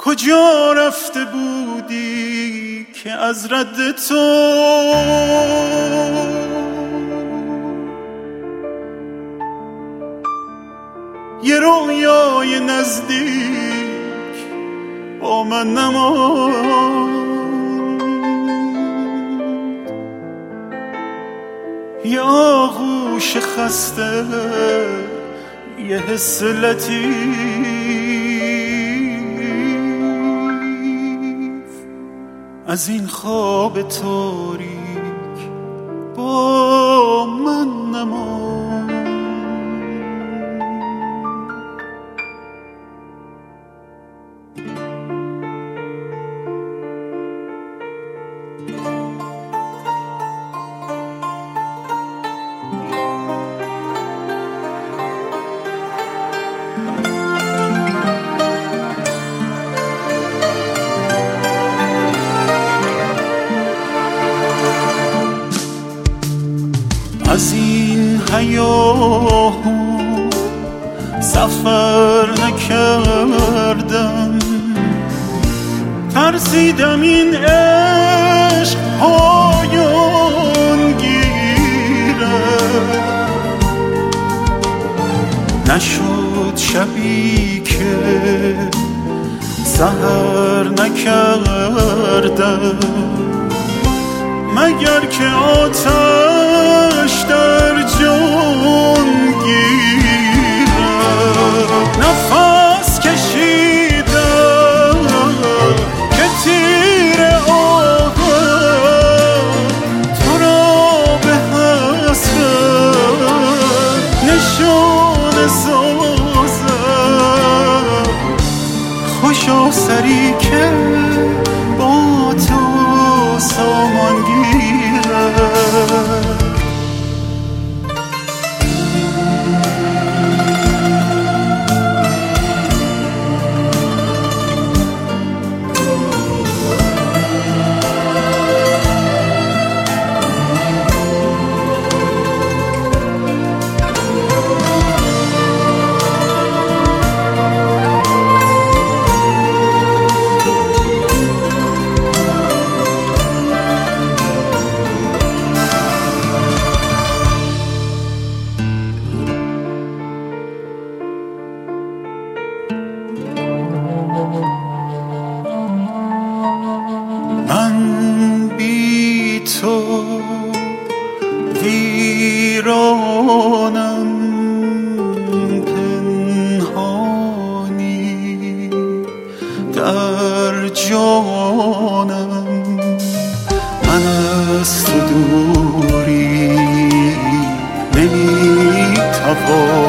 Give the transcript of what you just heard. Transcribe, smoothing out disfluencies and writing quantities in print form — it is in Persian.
کجا رفته بودی که از رد تو یه رویای نزدیک با من نماند؟ یه آغوش خسته، یه حس لطیف از این خواب تاریک با من نماند. از این هیاهو سفر نکردم، ترسیدم این عشق پایان گیره. نشد شبی که سحر نکردم، مگر که آتش در جان گیرم. نفس کشیدم که تیر آهم تو را به حسرت نشانه سازم. خوشا سری که با تو سامان گیرم. من بی تو ویرانم، پنهانی در جانم. من از تو دوری نمیتوانم،